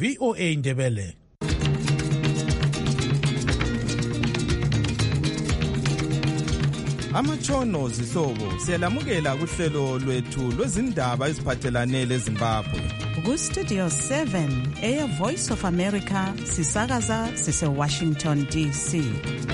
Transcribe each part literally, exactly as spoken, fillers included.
V O A Ndebele. Amatshono zihlobo siyalamukela kuhlelo lwethu lwezindaba eziphathelane leZimbabwe. Ku Studio seven eya Voice of America sisakaza sise Washington D C.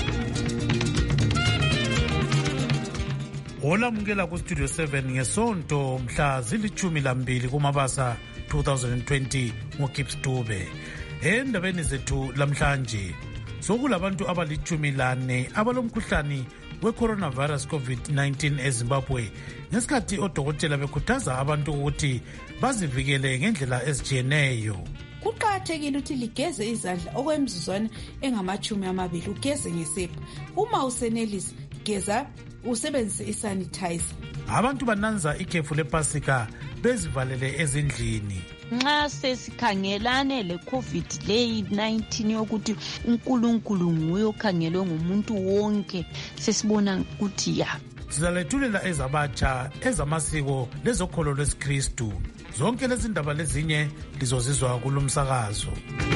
Olamukela ku Studio seven ngesonto mhla zilithumi lambili kuMabasa twenty twenty ngoKips Dube. Endabeni zethu lamhlanje sokulabantu abalithumi lane abalomkhuhlane we-coronavirus COVID nineteen eZimbabwe ngesikhathi odokotela bekhuthaza abantu ukuthi bazivikele ngendlela ezijiyeneyo. Kuqakathekile ukuthi ligeze izandla okwemizuzwana engamachumi amabili ugeze ngesepha. Uma usenelisa geza usebenzise isanitizer. Abantu bananza ikhefu lePasika bezivalele ezindlini. Nxa sesikhangelane le-COVID nineteen yokuthi uNkulunkulu nguye okhangelwe ngumuntu wonke sesibona ukuthi ya. Sizalethulela ezabatsha ezamasiko lezokholo lwesikristu. Zonke lezi ndaba lezinye lizozizwa kulomsakazo.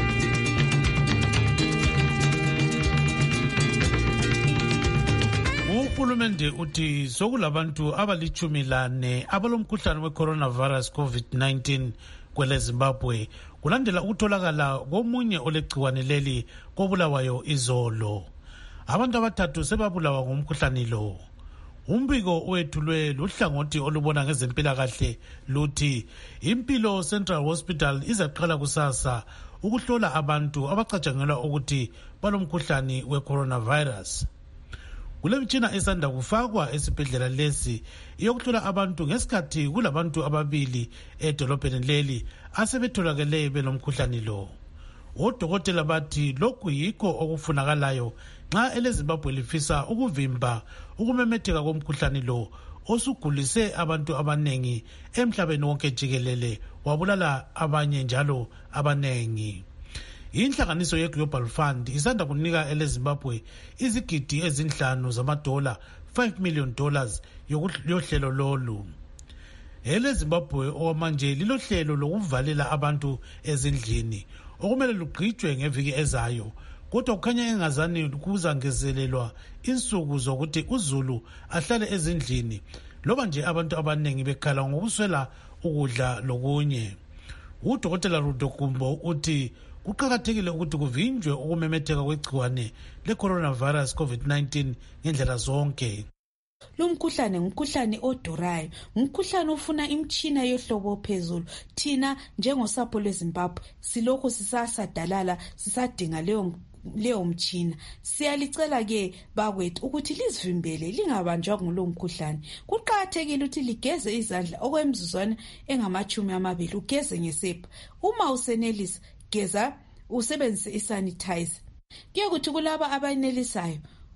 Uhulumende uthi sokulabantu abalichumi lane abalomkhuhlane we-coronavirus COVID nineteen kwele Zimbabwe kulandela ukutholakala komunye olegciwane leli kobulawayo izolo. Abantu abathathu sebabulawa ngomkhuhlane lo. Umbiko wethulwe luhlangothi olubona ngezempilakahle luthi Impilo Central Hospital izaqala kusasa ukuhlola abantu abacatshangelwa ukuthi balomkhuhlane we-coronavirus. Kule mtshina esanda kufakwa esibhedlela lesi iyokuhlola abantu ngesikhathi kulabantu ababili edolobheni leli asebetholakele benomkhuhlane lo. Odokotela bathi lokhu yikho okufunakalayo nxa eleZimbabwe lifisa ukuvimba ukumemetheka komkhuhlane lo osugulise abantu abanengi emhlabeni wonke jikelele wabulala abanye njalo abanengi. Inhlanganiso ye-Global Fund isanda kunika eleZimbabwe izigidi ezinhlanu zamadola five million dollars yohlelo lolu. EleZimbabwe okwamanje lilohlelo lokuvalela abantu ezindlini okumele lugqitshwe ngeviki ezayo, kodwa kukhanya engazani kuzangezelelwa insuku zokuthi uZulu ahlale ezindlini loba nje abantu abanengi bekhala ngokuswela ukudla lokunye. Udokotela Rudo Kumbo uthi kuqakathekile ukuthi kuvinjwe ukumemetheka kwegciwane le-coronavirus COVID nineteen ngendlela zonke. Lumkhuhlane ngumkhuhlane odurayo, ngumkhuhlane ufuna imtshina yohlobo phezulu. Thina njengosapho lweZimbabwe silokho sisasadalala sisadinga leyo leyo mtshina. Siyalicela ke bakwethu ukuthi lizivimbele lingabanjwa ngulo mkhuhlane. Kuqakathekile ukuthi ligeze izandla okwemizuzwana engamachumi amabili ugeze ngesepha. Uma usenelisa geza usebenzise isanitizer. Kuye kuthi kulaba abenelisayo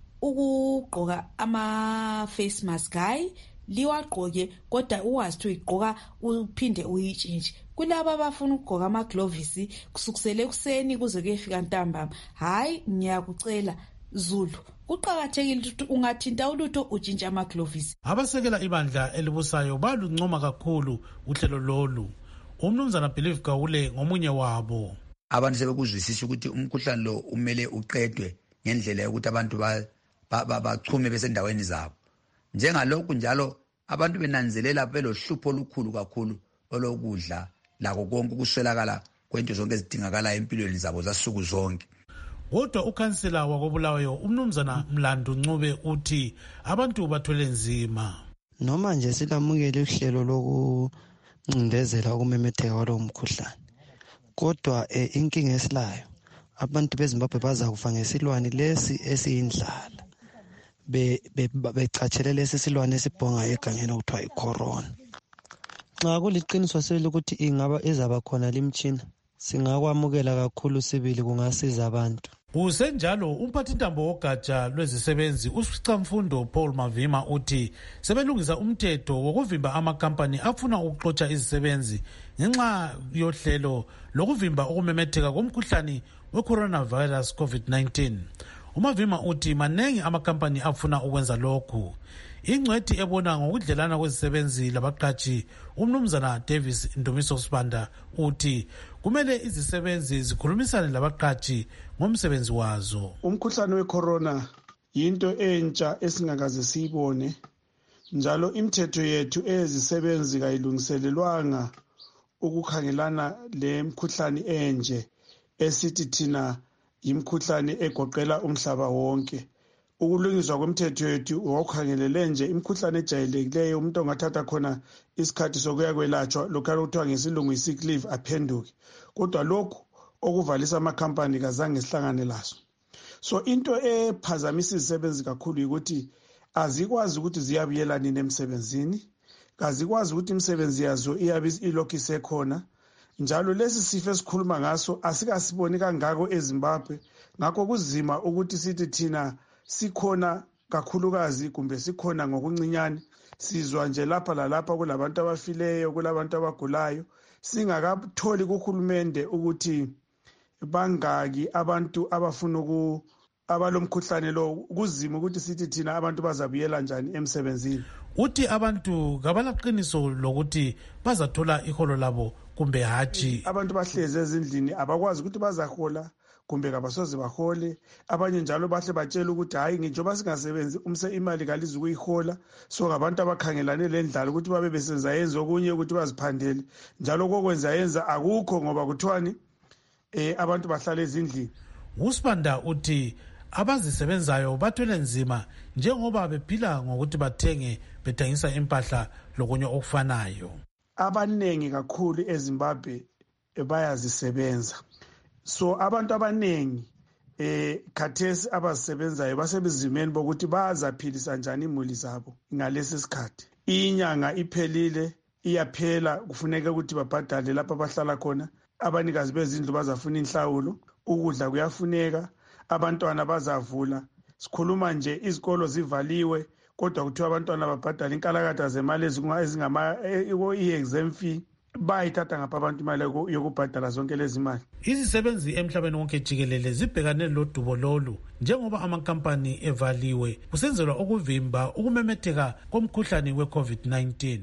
ukugqoka ama face mask hayi liwagqoke kodwa uwazi ukuthi uyigqoka uphinde uyitshintshe. Kulaba abafuna ukugqoka ama gloves kusukusele ekuseni kuze kuyefika ntambama hayi ngiyakucela Zulu kuqakathekile ukuthi ungathinta ulutho utshintshe ama gloves. Abasekela ibandla elibusayo baluncoma kakhulu uhlelo lolu. Umnumzana Believe Gawule ngomunye wabo. Abantu sebekuzwisisa ukuthi umkhuhlane lo umele uqedwe ngendlela yokuthi abantu bachume besendaweni zabo. Njengalokhu njalo abantu benanzelela belohlupho olukhulu kakhulu olokudla lako konke ukuswelakala kwento zonke ezidingakala empilweni zabo zasuku zonke. Kodwa ukhansela wakobulawayo umnumzana Mlando Ncube uthi abantu bathwele nzima. Noma nje silamukele uhlelo lokuncindezela ukumemetheka kwalo mkhuhlane. Kodwa eh, inkinga esilayo abantu beZimbabwe baza kufa ngesilwane lesi esiyindlala be becatshelele lesi silwane esibhonga egangeni okuthiwa icorona. Xa kuliqiniso selokuthi ingaba ezaba khona limtshina singakwamukela kakhulu sibili kungasiza abantu. Kusenjalo umphathintambo wogatsha lwezisebenzi uSicamfundo Paul Mavima uthi sebelungisa umthetho wokuvimba amakampani afuna ukuxotsha izisebenzi ngenxa yohlelo lokuvimba ukumemetheka komkhuhlane we-coronavirus COVID nineteen. uMavima uthi manengi amakampani afuna ukwenza lokhu. Ingcwethi ebona ngokudlelana kwezisebenzi labaqatshi umnumzana Davis Ndumiso Sibanda uthi kumele izisebenzi zikhulumisane labaqatshi ngomsebenzi wazo. Umkhuhlane wecorona yinto entsha esingakaze siyibone, njalo imithetho yethu ezisebenzi kayilungiselelwanga ukukhangelana le mkhuhlane enje esithi thina imkhuhlane egoqela umhlaba wonke. Ukulungiswa kwemthetho yethu wakhangelele nje imkhuhlane ejayelekileyo umuntu ongathatha khona isikhathi sokuya kwelatshwa lokho okuthiwa ngesilungu i-sick leave aphenduke, kodwa lokhu okuvalisa amakhampani kazange sihlangane laso. So into ephazamisa izisebenzi kakhulu ukuthi azikwazi ukuthi ziyabuyela nini emsebenzini, azikwazi ukuthi imisebenzi yazo iyabe ilokhu isekhona, njalo lesi sifo esikhuluma ngaso asikasiboni kangako eZimbabwe. Ngakho kuzima ukuthi sithi thina sikhona kakhulukazi kumbe sikhona ngokuncinyane, sizwa nje lapha lalapha kulabantu abafileyo, kulabantu abagulayo, singakatholi kuhulumende ukuthi bangaki abantu abafuna uku abalomkhuhlane lo. Kuzima ukuthi sithi thina abantu bazabuyela njani emsebenzini. Uthi abantu kabalaqiniso lokuthi bazathola iholo labo kumbe hathi. Abantu bahleze ezindlini abakwazi ukuthi bazahola kumbe kabasoze bahole. Abanye njalo bahle batshela ukuthi hayi njengoba singasebenzi umse imali kalizi ukuyihola, so ngabantu abakhangelane lendlala ukuthi babe besenza yenza okunye ukuthi baziphandele, njalo kokwenza yenza akukho ngoba kuthiwani eh abantu bahlala ezindlini. uSibanda uthi abazisebenzayo bathwele nzima njengoba bephila ngokuthi bathenge bethengisa impahla lokunye okufanayo. Abanengi kakhulu eZimbabwe bayazisebenza, so abantu abanengi eh khathesi abazisebenzayo basebezimeni bokuthi bazaphilisa njani imuli zabo ngalesi sikhathi. Inyanga iphelile iyaphela, kufuneka ukuthi babhadale lapha abahlala khona, abanikazi bezindlu bazafuna inhlawulo, ukudla kuyafuneka, abantwana bazavula. Sikhuluma nje izikolo zivaliwe kodwa kuthiwa abantwana babhadala inkalakatha zemali ezingama i-exam fee, bayithatha ngapha abantu imali yokubhadala zonke lezi mali. Izisebenzi emhlabeni wonke jikelele zibhekane lodubo lolu njengoba amakampani evaliwe kusenzelwa ukuvimba ukumemetheka komkhuhlane we-COVID nineteen.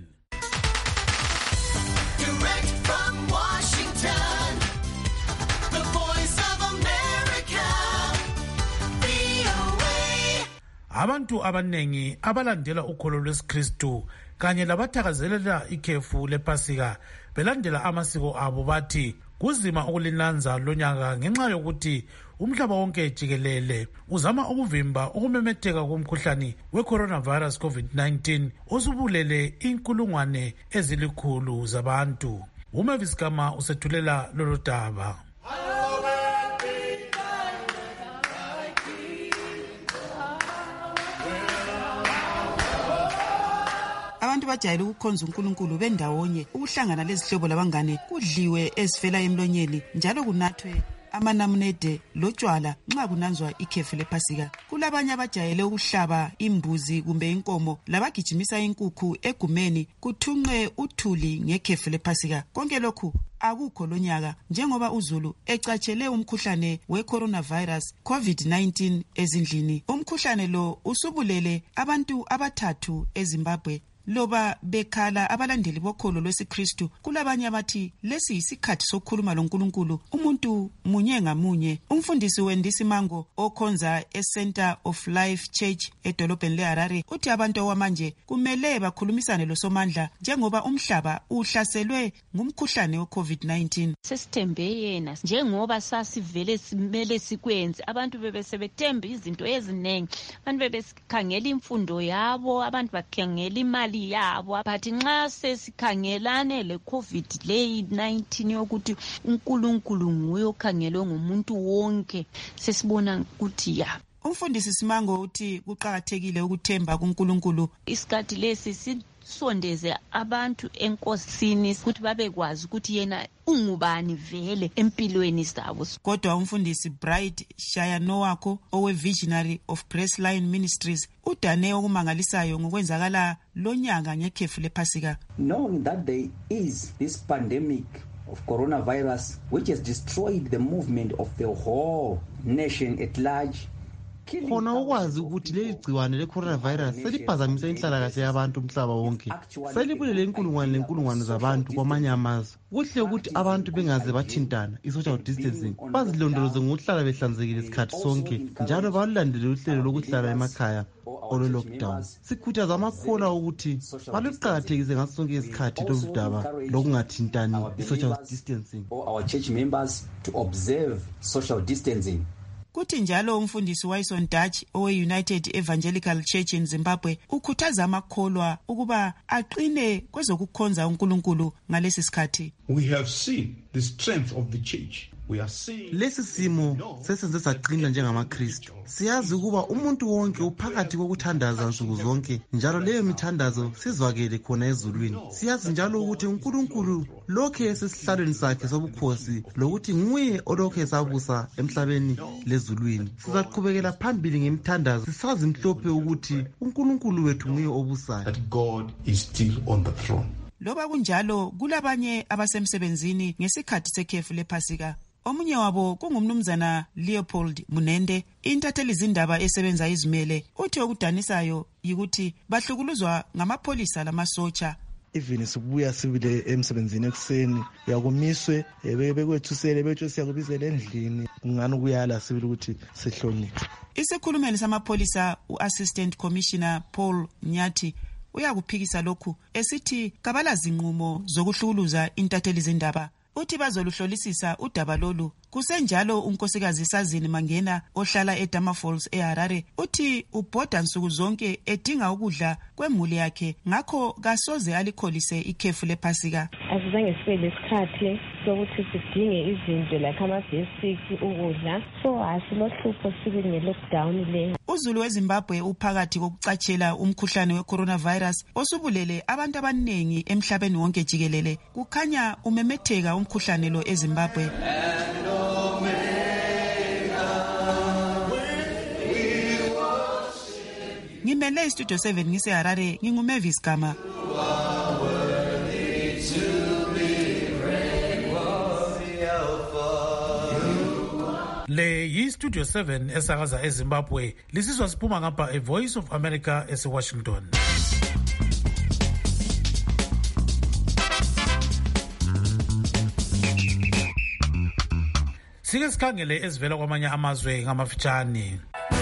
Abantu abanengi abalandela ukholo lwesiKristu kanye labathakazelela ikhefu lePhasika belandela amasiko abo bathi kuzima ukulinanza lonyaka ngenxa yokuthi umhlaba wonke jikelele uzama ukuvimba ukumemetheka komkhuhlane we-coronavirus COVID nineteen osubulele inkulungwane ezilikhulu zabantu. uMavis Gama usethulela lolu daba. Abantu bajayele ukukhonza uNkulunkulu bendawonye, ukuhlangana lezihlobo labangane, kudliwe ezivela emlonyeni njalo kunathwe amanamunede lotshwala nxa kunanzwa ikhefu lePhasika. Kulabanye abajayele ukuhlaba imbuzi kumbe inkomo labagijimisa inkukhu egumeni kuthunqe uthuli ngekhefu lePhasika. Konke lokhu akukho lonyaka njengoba uZulu ecatshele umkhuhlane we-coronavirus COVID nineteen ezindlini. Umkhuhlane lo usubulele abantu abathathu eZimbabwe. Loba bekhala abalandeli bokholo lwesiKristu, kulabanye abathi lesi isikhathi sokukhuluma loNkulunkulu umuntu munye ngamunye. Umfundisi weNdisi Mango okhonza eCenter of Life Church edolobheni leHarare uthi abantu awamanje kumele bakhulumisane losomandla njengoba umhlaba uhlaselwe ngumkhuhlane we-COVID nineteen. Sesithembe yena njengoba sasivele simele sikwenze, abantu bebesebethemba izinto eziningi, abantu bebesikhangela imfundo yabo, abantu bakhangela imali yabo, but nxa sesikhangelane le COVID nineteen yokuthi uNkulunkulu nguye okhangelwe ngumuntu wonke, sesibona ukuthi ya. Umfundisi Simango uthi kuqakathekile ukuthemba kuNkulunkulu. Isikhathi lesi sisondeze abantu enkosini ukuthi babekwazi ukuthi yena ungubani vele empilweni zabo. Kodwa umfundisi Bright Shayanowako owe Visionary of Graceline Ministries udane okumangalisayo ngokwenzakala lonyaka ngekhefu lePhasika. Knowing that there is this pandemic of coronavirus which has destroyed the movement of the whole nation at large, khona ukwazi ukuthi leli gciwane le-coronavirus seliphazamise inhlalakahle yabantu umhlaba wonke, selibulele inkulungwane lenkulungwane zabantu kwamanye amazwe. Kuhle ukuthi abantu bengaze bathintana, i-social distancing, bazilondoloze ngokuhlala behlanzekile isikhathi sonke, njalo balulandele uhlelo lokuhlala emakhaya olo-lockdown. Sikhuthaza amakholwa ukuthi baluqakathekise ngaso sonke isikhathi lolu daba lokungathintani, i-social distancing. Our church members to observe social distancing. Kuthi njalo umfundisi Wison Dutch owe-United Evangelical Church in Zimbabwe ukhuthaza amakholwa ukuba aqine kwezokukhonza uNkulunkulu ngalesi sikhathi. We have seen the strength of the church. Lesi simo sesenze saqina njengamaKristu. Siyazi ukuba umuntu wonke uphakathi kokuthandaza nsuku zonke, njalo leyo mithandazo sizwakele khona ezulwini. Siyazi njalo ukuthi uNkulunkulu lokhe esesihlalweni sakhe sobukhosi, lokuthi nguye olokhe esabusa emhlabeni lezulwini. Sizaqhubekela phambili ngemithandazo, sisazi mhlophe ukuthi uNkulunkulu wethu nguye obusayo. That God is still on the throne. Loba kunjalo kulabanye abasemsebenzini ngesikhathi sekhefu lePhasika. Omunye wabo kungumnumzana Leopold Munende, intatheli izindaba esebenza izimele. Uthi okudanisayo yikuthi bahlukuluzwa ngamapholisa lamasotsha. Even sibuya sibile emsebenzini ekuseni yakumiswe bekwethusele bethu siyakubizela endlini kungani kuyala sibile ukuthi sihloniphe. Isikhulumeli samapholisa uAssistant Commissioner Paul Nyathi uyakuphikisa lokhu esithi kabalazi inqumo zokuhlukuluza intatheli izindaba. Uthi bazoluhlolisisa udaba lolu. Kusenjalo unkosikazi Sazini Mangena ohlala eDama Falls eHarare uthi ubhoda nsuku zonke edinga ukudla kwemuli yakhe, ngakho kasoze alikholise ikhefu lePhasika. Asizange sibe lesikhathi sokuthi sidinge izinto like ama-basic ukudla, so asilohlupho sibe nge-lockdown le. Uzulu weZimbabwe uphakathi kokucatshela umkhuhlane we-coronavirus osubulele abantu abaningi emhlabeni wonke jikelele. Kukhanya umemetheka umkhuhlane lo eZimbabwe. Ngimele Studio seven ngiseHarare, nginguMavis Gama. Le yi Studio seven esakaza eZimbabwe, lisizwa siphuma ngapha e Voice of America eseWashington. Sike sikhangele ezivela kwamanye amazwe ngamafitshane.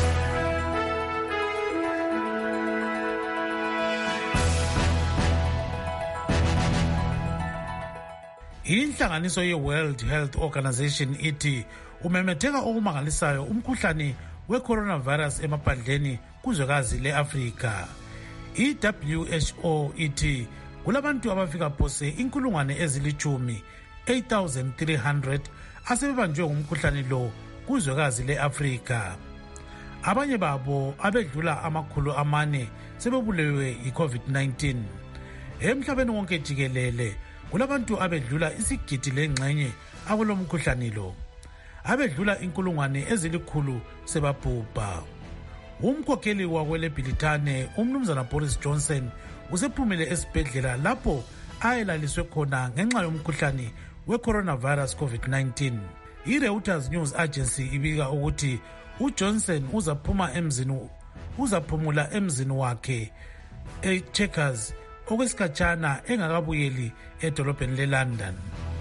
Inhlanganiso ye-World Health Organization ithi umemetheka okumangalisayo umkhuhlane we-coronavirus emaphandleni kuzwekazi le-Afrika. I-W H O ithi kulabantu abafika phose inkulungwane ezilichumi, eight thousand three hundred, asebebanjwe ngumkhuhlane lo kuzwekazi le-Afrika. Abanye babo abedlula amakhulu amane sebebulewe i-COVID nineteen. Emhlabeni wonke jikelele kulabantu abedlula isigidi lengxenye akulomkhuhlane lo. Abedlula inkulungwane ezilikhulu sebabhubha. Umkhokheli wakweleBhilitane umnumzana Boris Johnson usephumile esibhedlela lapho ayelaliswe khona ngenxa yomkhuhlane we-coronavirus COVID nineteen. I-Reuters News Agency ibika ukuthi uJohnson uzaphuma emzini uzaphumula emzini wakhe eCheckers okwesikhatshana engakabuyeli edolobheni leLondon.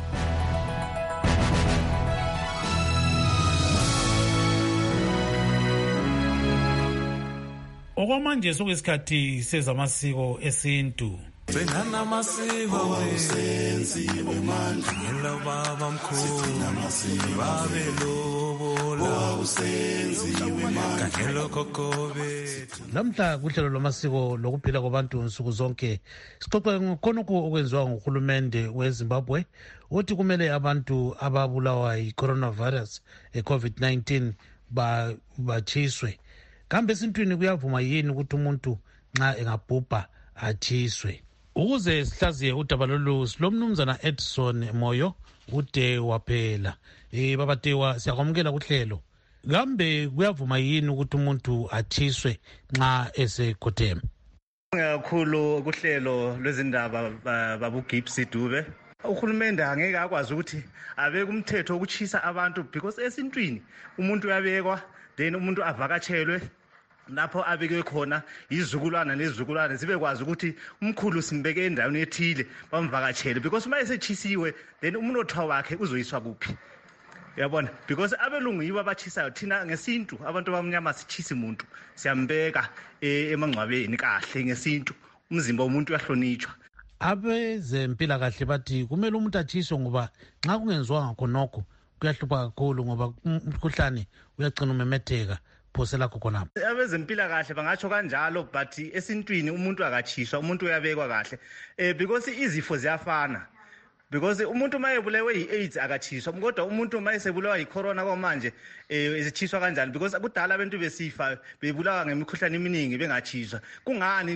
Okwamanje sokusikhathi sezamasiko esintu. Sengana masiko wesenziwe manje ngelo baba mkhulu babe lobola usenziwe manje ngelo kokobe. Lamhla kuhlelo lwamasiko lokuphila kwabantu nsuku zonke sixoxe ngokhonokho okwenziwa nguhulumende weZimbabwe uthi kumele abantu ababulawa yi-coronavirus e-COVID nineteen ba bachiswe. Kambe esintwini kuyavuma yini ukuthi umuntu nxa engabhubha achiswe? Ukuze sihlaziye udaba lolu silomnumzana Edson Moyo ude waphela. Eh babatewa siyakwamukela kuhlelo. Kambe kuyavuma yini ukuthi umuntu achiswe nxa esekhotheme? Kakhulu kuhlelo lwezindaba babu Gipsy Dube. Uhulumende angeke akwazi ukuthi abeke umthetho wokuchisa abantu because esintwini umuntu uyabekwa then umuntu avakatshelwe lapho abekwe khona izizukulwana nezizukulwane zibe kwazi ukuthi umkhulu simbeke endaweni ethile bamvakatshele because uma esechisiwe then umuntu othiwa wakhe uzoyiswa kuphi. Yabona because abelungu yibo abachisayo thina ngesintu abantu abamnyama sichisa umuntu siyambeka emangcwabeni kahle ngesintu umzimba womuntu uyahlonitshwa. Abezempilakahle bathi kumele umuntu achiswe ngoba nxa kungenziwanga khonokho kuyahlupha kakhulu ngoba umkhuhlane uyagcina umemetheka phosela khonapho. Abezempilakahle bangatsho kanjalo but esintwini umuntu akachiswa umuntu uyabekwa kahle eh because izifo ziyafana. Because umuntu mayebulewe yi-AIDS akachiswa kodwa umuntu mayesebulewa yi-corona kwamanje eh ezichiswa kanjani because kudala abantu besifa bebulawa ngemikhuhlane eminingi bengachiswa. Kungani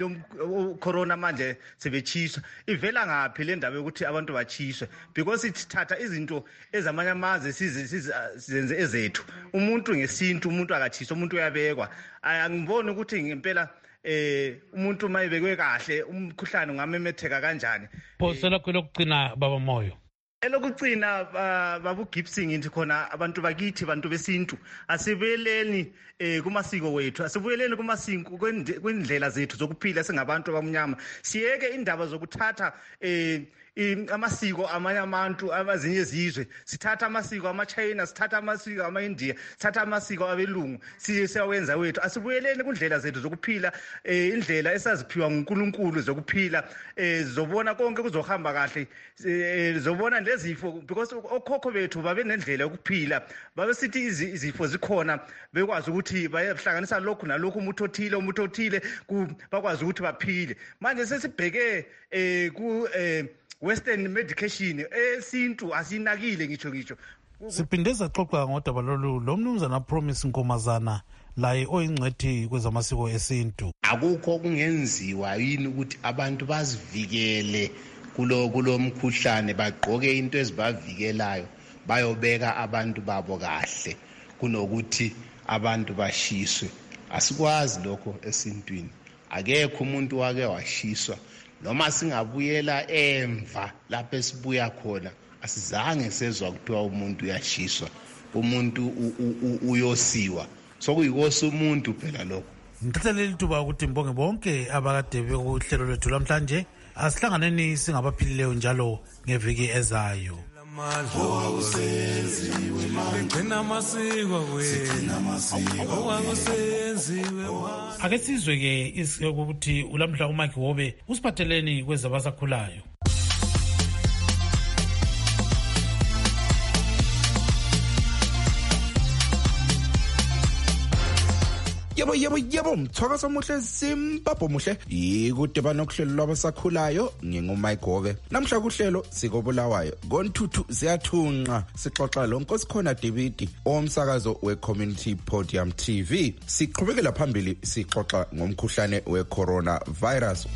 lo corona manje sebechiswa ivela ngaphi le ndaba yokuthi abantu bachiswe because ithatha izinto ezamanye amaze sizenze ezethu. Umuntu ngesintu umuntu akachiswa umuntu uyabekwa. Angiboni ukuthi ngempela eh umuntu mayebekwe kahle umkhuhlane ungamemetheka kanjani. Phosela lokugcina baba moyo. Elokugcina babu Gibson ngithi khona abantu bakithi abantu besintu asibeleni eh kumasiko wethu asibuyeleni kumasiko kwendlela zethu zokuphila singabantu abamnyama siyeke indaba zokuthatha eh amasiko amanye abantu abazinye izizwe sithatha amasiko ama-China sithatha amasiko ama-India sithatha amasiko abelungu siyawenza wethu asibuyeleni kundlela zethu zokuphila eh indlela esaziphiwa nguNkulunkulu zokuphila eh zobona konke kuzohamba kahle zobona lezifo because okhokho bethu babe nendlela yokuphila babe sithi izifo zikhona bekwazi ukuthi bayahlanganisa lokhu nalokhu umuntu othile umuntu othile bakwazi ukuthi baphile. Manje sesibheke eh ku eh Western medication esintu asinakile ngitsho ngitsho. Siphinde saxoxa ngodaba lolu lo mnumzana Promise Nkomazana laye oyingcwethi kwezamasiko esintu. Akukho kungenziwa yini ukuthi abantu bazivikele kulo kulomkhuhlane bagqoke into ezibavikelayo bayobeka abantu babo kahle kunokuthi abantu bashiswe. Asikwazi lokho esintwini. Akekho umuntu wake washiswa. Noma singabuyela emva lapho esibuya khona asizange sezwa kuthiwa umuntu uyashiswa umuntu uyosiwa sokuyikosa umuntu phela lokho. Ngithathelele ithuba ukuthi mbonge bonke abakade bekuhlelo lwethu lamhlanje asihlanganeni singabaphilileyo njalo ngeviki ezayo. Ake sizwe ke ukuthi ulamhla uMike Wobe usiphatheleni kwezabasakhulayo. Yebo yebo yebo mthwakaso muhle Zimbabwe muhle ikude banokuhlelo lwabasakhulayo ngingumike Gove namhla kuhlelo sikobulawayo ngoNthuthu siyathunqa sixoxa lo Nkosikhona David omsakazo we-Community Podium T V siqhubekela phambili sixoxa ngomkhuhlane we-corona virus.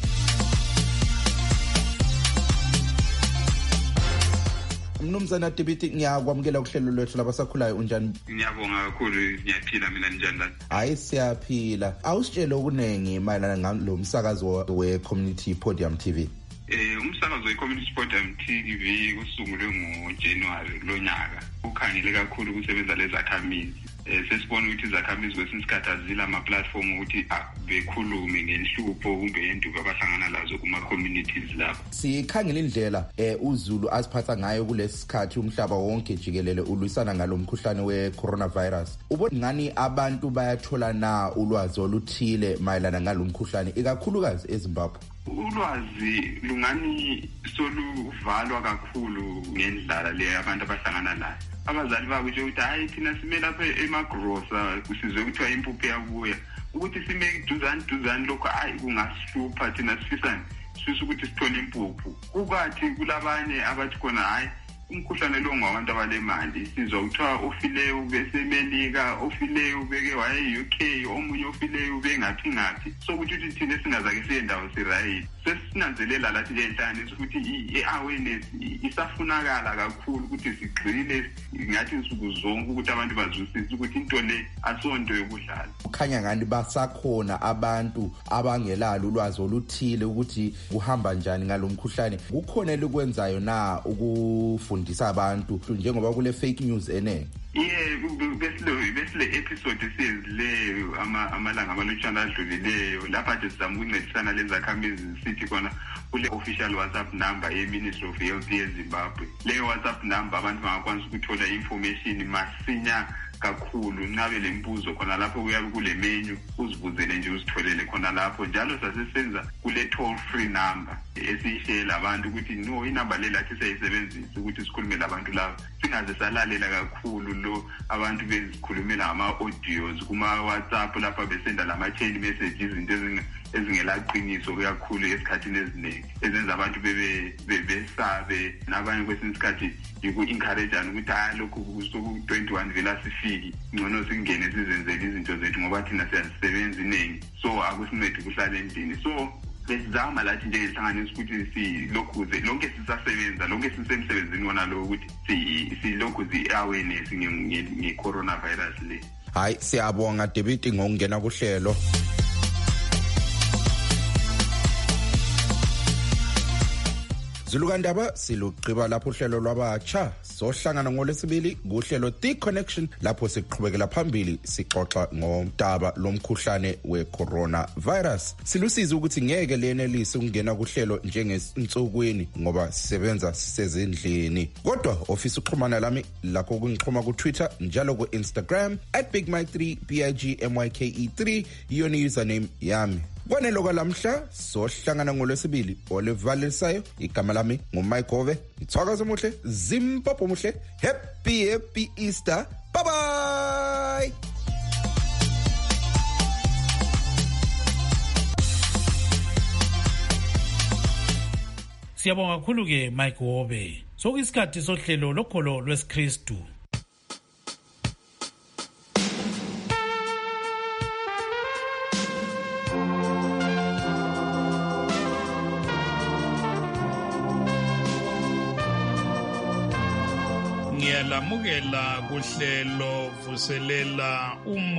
Mnumzana David ngiyakwamukela kuhlelo lwethu labasakhulayo unjani? Ngiyabonga kakhulu ngiyaphila mina njani la? Hayi siyaphila. Awusitshele okunengi mayelana ngalo msakazo we-Community Podium T V. Eh umsakazo we-Community Podium T V usungulwe ngoJanuary lonyaka. Ukhangele kakhulu ukusebenza lezakhamizi. Eh sesibona ukuthi izakhamizi kwesinye isikhathi azila ama-platform ukuthi bekhulume ngenhlupho kumbe induku abahlangana lazo kuma-communities lapho. Sikhangela indlela eh uZulu aziphatha ngayo kulesi sikhathi umhlaba wonke jikelele ulwisana ngalo mkhuhlane we-coronavirus. Ubona ngani abantu bayathola na ulwazi oluthile mayelana ngalo mkhuhlane ikakhulukazi eZimbabwe? Ulwazi lungani soluvalwa kakhulu ngendlela le abantu abahlangana layo. Abazali bakusho ukuthi hayi thina sime lapha emagrosa kusizwe kuthiwa impuphu yabuya ukuthi sime duzane duzane lokho hayi kungasihlupa thina sifisani sifisa ukuthi sithole impuphu. Kukathi kulabanye abathi khona hayi umkhuhlane lo ngabantu abalemali sizwa kuthiwa ofileyo besemelika ofileyo beke waye U K omunye ofileyo bengaphi ngaphi sokuthi ukuthi thina singazake siye ndawo sirayi sesinanzelela lathi le nhlani ukuthi i-awareness isafunakala kakhulu ukuthi sigxile ngathi insuku zonke ukuthi abantu bazwisise ukuthi into le asonto yokudlala. Kukhanya ngani basakhona abantu abangelalo ulwazi oluthile ukuthi kuhamba njani ngalomkhuhlane. Kukhona likwenzayo na ukufundisa abantu njengoba kule fake news ene? Yeah, besile besile episode sizileyo ama amalanga amalutshana adlulileyo lapha nje sizama ukuncedisana lezakhamizi sithi khona kule official WhatsApp number ye Ministry of Health eZimbabwe. Le WhatsApp number abantu bangakwanisa ukuthola information masinya kakhulu nabe lembuzo khona lapho kuyabe kule menu uzibuzele nje uzitholele khona lapho njalo sasesenza kule toll free number esishela abantu ukuthi no inamba le lathi sayisebenzisa ukuthi sikhulume labantu laba singaze salalela kakhulu lo abantu bezikhulumela ama audios kuma WhatsApp lapha besenda lama chain messages izinto ezingelaqiniso kakhulu esikhathini eziningi ezenza abantu bebe besabe nabanye kwesinye isikhathi yiku encourage ukuthi hayi lokhu kusuku twenty-one vela sifiki ngcono singene sizenzele izinto zethu ngoba thina siyasebenza iningi so akusincede kuhlala endlini so besizama lathi nje ihlanganisa ukuthi silokhuze lonke sisasebenza lonke sisemsebenzini wona lo ukuthi si silokhuze awareness nge coronavirus le. Hayi siyabonga David ngokungena kuhlelo. Zilukandaba silugqiba lapho uhlelo lwabatsha sohlangana ngolesibili kuhlelo The Connection lapho siqhubekela phambili sixoxa ngomdaba lomkhuhlane we-coronavirus. Silusiza ukuthi ngeke lenelise ukungena kuhlelo njengensukwini ngoba sisebenza sisezindlini. Kodwa ofisa uxhumana lami lakho kungixhuma ku Twitter njalo ku Instagram at big mike three b i g m y k e three yona username yami. Kwanelo kwalamhla sohlangana ngolwesibili olevalisayo igama lami nguMike Gove. Ngithwakaza muhle Zimbabwe muhle. Happy happy Easter. Bye bye. Siyabonga kakhulu ke Mike Gove. Sokuyisikhathi sohlelo lokholo lwesikristu. Ngiyalamukela kuhlelo vuselela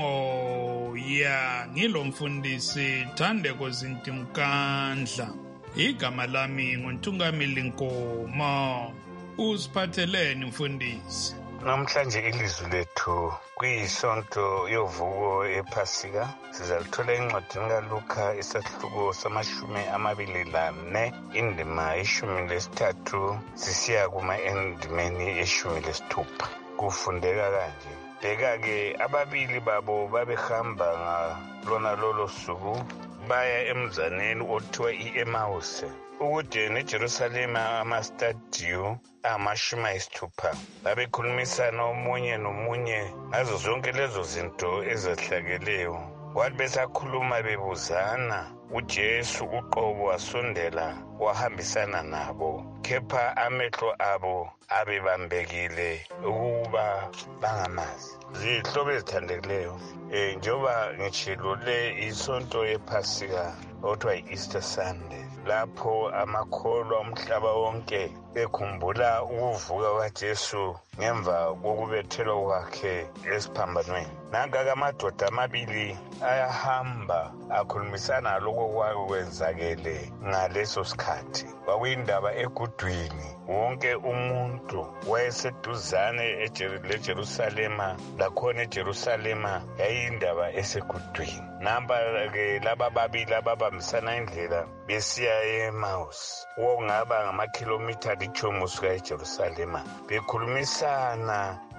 umoya ngilomfundisi Thandeko Zintimkandla. Igama lami nguNtungamili Nkomo. Usiphatheleni mfundisi? Namhlanje ilizwi lethu kuyisonto yovuko ephasika sizalithola encwadini kaLuka isahluko samashumi amabili lane indima ishumi lesithathu sisiya kuma endimeni eshumi lesithupha. Kufundeka kanje: bheka-ke ababili babo babehamba ngalona lolo suku baya emzaneni othiwa i-Emawusi ukude neJerusalema amastadiyo amashumi ayisithupha. Babekhulumisana omunye nomunye ngazo zonke lezo zinto ezehlakeleyo. Kwathi besakhuluma bebuzana, uJesu uqobo wasondela wahambisana nabo, kepha amehlo abo abebambekile ukuba bangamazi. Zihlobo ezithandekileyo, eh njoba ngitshilo le isonto yephasika othiwa i-Easter Sunday, lapho amakholwa omhlaba wonke ekhumbula ukuvuka kwaJesu ngemva kokubethelwa kwakhe esiphambanweni. Nanka amadoda amabili ayahamba akhulumisana lokho kwakwenzakele ngaleso sikhathi. Kwakuyindaba egudwini, wonke umuntu wayeseduzane leJerusalema, lakhona eJerusalema yayindaba esegudwini. Namba-ke laba babili ababambisana indlela besiya e-Emawusi, okungaba ngamakhilomitha litshumi usuka eJerusalema, bekhulumisana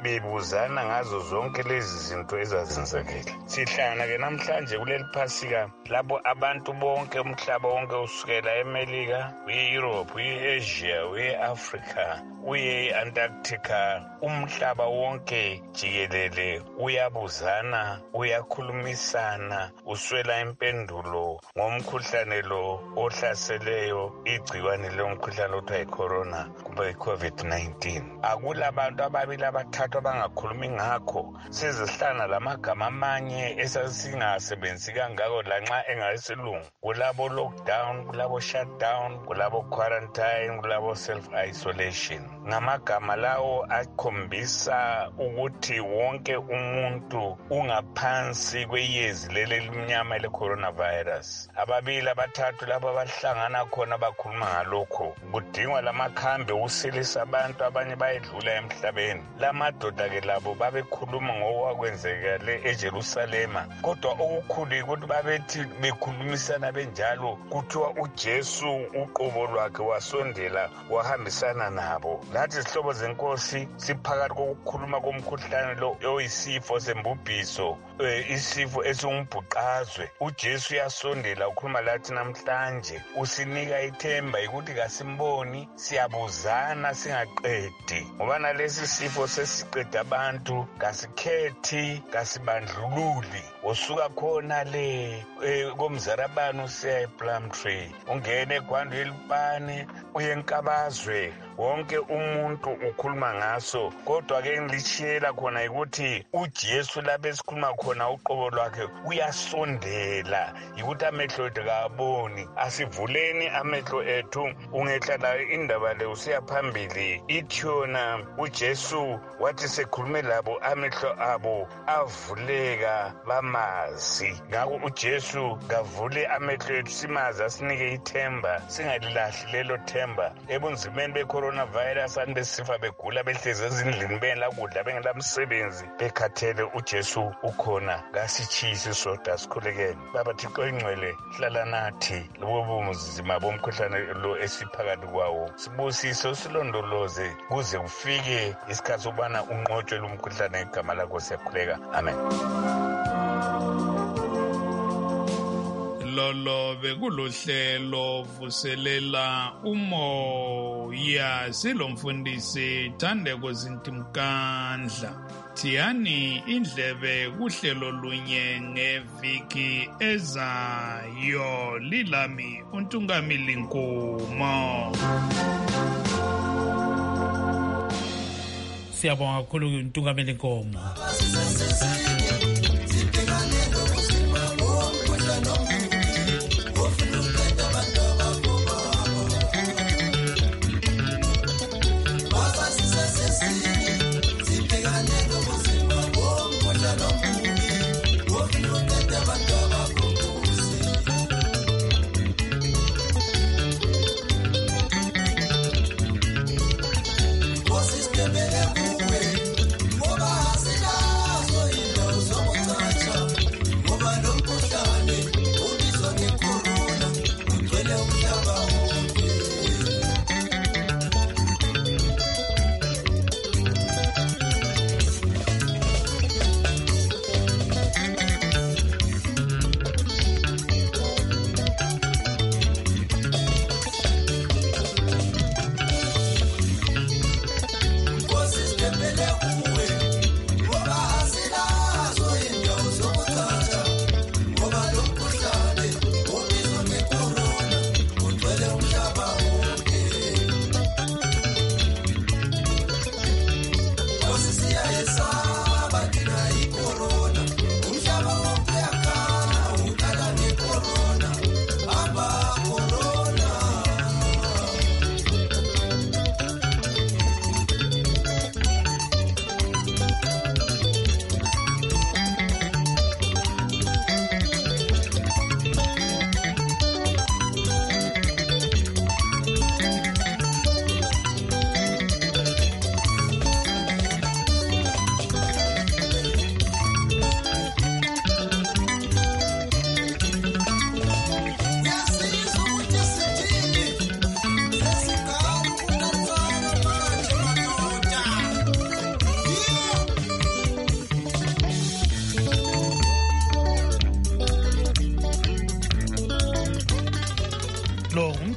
bebuzana ngazo zonke lezi zinto ezazenzakele. Sihlangana ke namhlanje kuleli Phasika lapho abantu bonke umhlaba wonke usukela eMelika, uye-Europe, uye-Asia, uye-Africa, uye-Antarctica, umhlaba wonke jikelele uyabuzana, uyakhulumisana, uswela impendulo ngomkhuhlane lo ohlaseleyo igciwane lomkhuhlane othiwa yi-corona kumbe i-covid nineteen. Akulabantu ababili abathathu abangakhulumi ngakho, sizihlana lamagama amanye esasingasebenzisi kangako lanxa engayisilungu. Kulabo lockdown, kulabo shutdown, kulabo quarantine, kulabo self-isolation. Ngamagama lawo akhombisa ukuthi wonke umuntu ungaphansi kweyezi leli elimnyama le-coronavirus. Ababili abathathu labo abahlangana khona bakhuluma ngalokho. Kudingwa lamakhambi usilisa abantu abanye bayedlula emhlabeni. Lamadoda-ke labo babekhuluma ngokwakwenzekele eJerusalema. Kodwa okukhulu ukuthi babethi bekhulumisana benjalo kuthiwa uJesu uqobo lwakhe wasondela wahambisana nabo. Lathi isihlobo zenkosi siphakathi kokukhuluma komkhuhlane lo oyisifo sembubhiso, isifo esingumbhuqazwe. uJesu uyasondela ukhuluma lathi namhlanje, usinika ithemba ukuthi kasimboni, siyabuzana singaqedi. Ngoba nalesi sifo sesiqeda abantu, kasikhethi, kasibandlululi. Usuka khona le komzarabani usiya ePlumtree, ungene eGwandu eLipane, uye eNkabazwe, wonke umuntu ukhuluma ngaso. Kodwa ke ngilitshiyela khona ukuthi uJesu lapho esikhuluma khona uqobo lwakhe uyasondela, yikuthi amehlo ethu kaboni. Asivuleni amehlo ethu, ungehlala indaba le usiya phambili. Ithi yona uJesu wathi sekhulume labo amehlo abo avuleka bamazi. Ngakho uJesu kavule amehlo ethu simazi, asinike ithemba, singalilahli lelo themba ebunzimeni be-coronavirus. Abantu besifa begula behlezi ezindlini bengela kudla bengela msebenzi bekhathele, uJesu ukhona. Kasitshisi sodwa sikhulekele. Baba Thixo ingcwele, hlala nathi lobo bumzima bomkhuhlane lo esiphakathi kwawo. Sibusise usilondoloze kuze kufike isikhathi sobana unqotshwe lo mkhuhlane ngegama lakho siyakhuleka. Amen. Lolo bekulohlelo vuselela umoya silomfundisi Thandeko Zintimkandla. Thiyani indlebe kuhlelo lunye ngeviki ezayo. Lilami uNtungamili Nkomo. Siyabonga kakhulu uNtungamili Nkomo. Ngoba asilazo into zokuthi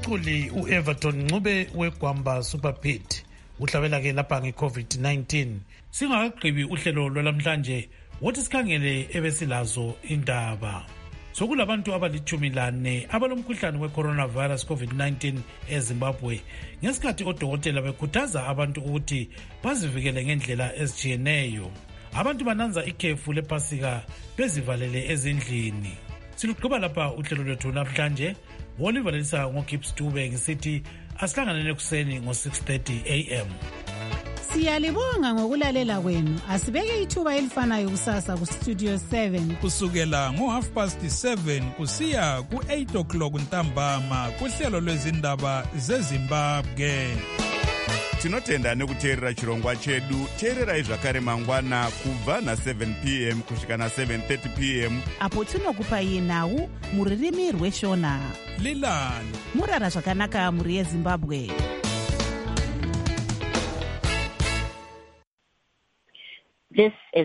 umculi u-Everton Ncube weGwamba Super Pit uhlabela ke lapha nge-covid nineteen. Singakagqibi uhlelo lwalamhlanje wothi sikhangele ebesilazo indaba. Sokulabantu abalichumi lane abalomkhuhlane we-coronavirus covid nineteen eZimbabwe, ngesikhathi odokotela bekhuthaza abantu ukuthi bazivikele ngendlela ezijiyeneyo. Abantu bananza ikhefu lePhasika bezivalele ezindlini. Siluqhuba lapha uhlelo lwethu namhlanje, wolivalisa ngoGibbs Dube ngisithi asihlanganele kuseni ngo-six thirty a m. Siyalibonga ngokulalela kwenu. Asibeke ithuba elifanayo kusasa ku Studio seven kusukela ngo half past seven kusiya ku eight o'clock ntambama kuhlelo lwezindaba zeZimbabwe. Tinotenda nekuteerera chirongwa chedu. Teererai zvakare mangwana kubva na seven p m kusvika na seven thirty p m apo tinokupai nhau muririmi rweshona. Lilani murara zvakanaka muri yeZimbabwe. This is